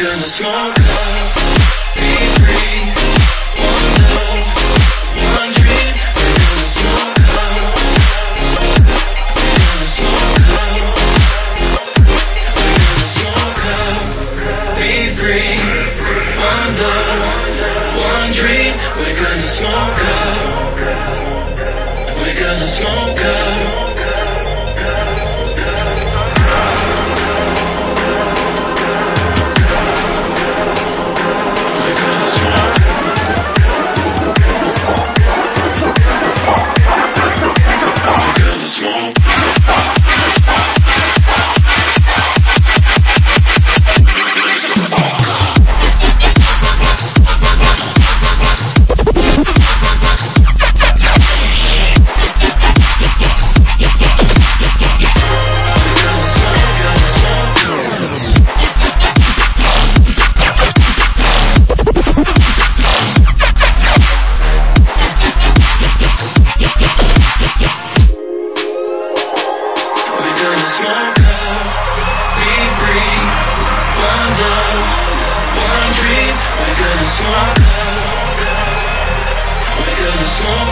gonna smoke up, be free. One love, one dream. We're gonna smoke up. We're gonna smoke up. We're gonna smoke up, be free. One love, one dream. We're gonna smoke up. We're gonna smoke up. Smoke up, be free. One love, one dream. We're gonna smoke up. We're gonna smoke